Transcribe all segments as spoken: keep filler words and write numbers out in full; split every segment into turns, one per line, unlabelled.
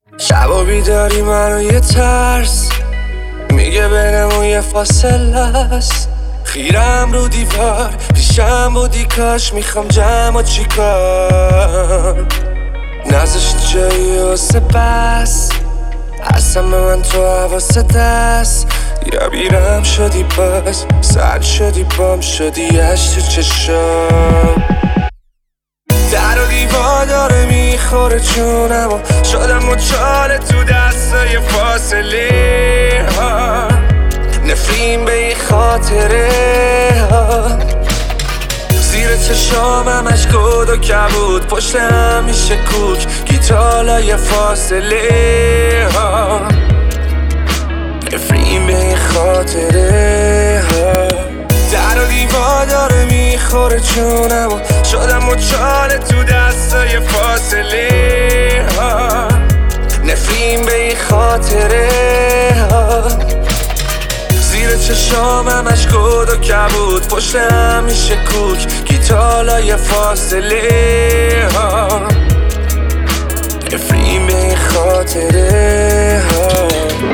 شبا بیداری منو یه ترس میگه بینمون یه فاصله است. خیرم رو دیوار پیشم بودی کاش میخوام جمع چیکار نذاشت جایی واسه بس هستم به من تو حواست دست یا بیرم شدی باز سرد شدی بام شدی اش تو چشم در و دیوار داره میخوره جونم و شدم مچاله تو دستای فاصله ها نفرین به این خاطره ها زیر چشام همش گود و کبود پشت هم میشه کوک گیتالای فاصله ها نفرین به این خاطره ها در و دیوار داره میخوره جونم و شدم مچاله تو دستای فاصله ها نفرین به این خاطره ها زیر چشام همش گود و کبود پشت هم میشه کوک گیتالای فاصله ها نفرین به این خاطره ها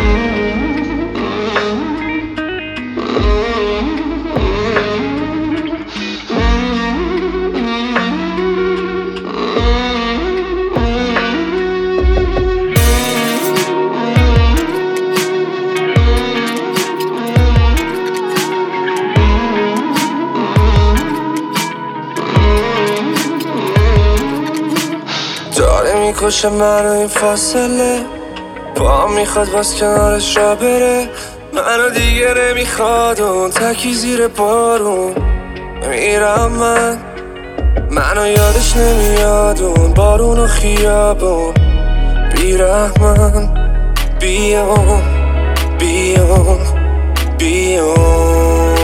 داره میکشه منو این فاصله پا میخواد باز کنارش را بره منو دیگه نمیخواد اون تکی زیر بارون میرم من منو یادش نمیاد اون بارون و خیابون بیرحمن بیام بیام بیام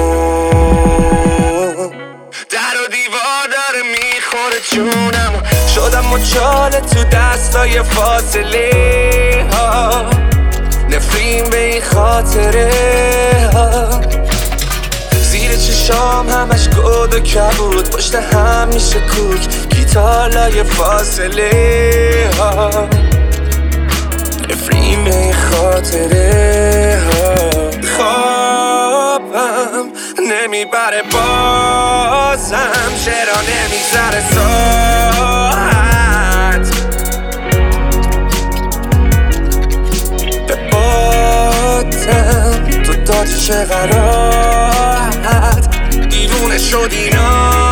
در و دیوار داره میخوره جونم شدم مچاله تو دستای فاصله ها نفرین به این خاطره ها زیر چشام همش گود و کبود پشت هم میشه کوک گیتالای فاصله ها نفرین به این خاطره ها خوابم نمیبره بازم چرا نمیگذره ساعت به باتم تو دادی چه غراحت دیوونه شدی نا